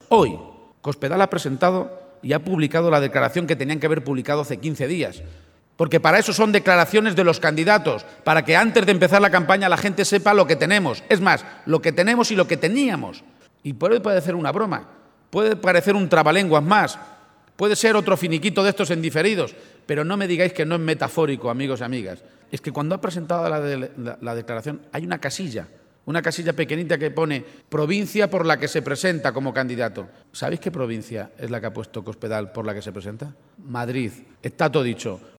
Hoy, Cospedal ha presentado y ha publicado la declaración que tenían que haber publicado hace 15 días. Porque para eso son declaraciones de los candidatos, para que antes de empezar la campaña la gente sepa lo que tenemos. Es más, lo que tenemos y lo que teníamos. Y puede parecer una broma, puede parecer un trabalenguas más, puede ser otro finiquito de estos en diferidos, pero no me digáis que no es metafórico, amigos y amigas. Es que cuando ha presentado la declaración hay una casilla pequeñita que pone provincia por la que se presenta como candidato. ¿Sabéis qué provincia es la que ha puesto Cospedal por la que se presenta? Madrid. Está todo dicho.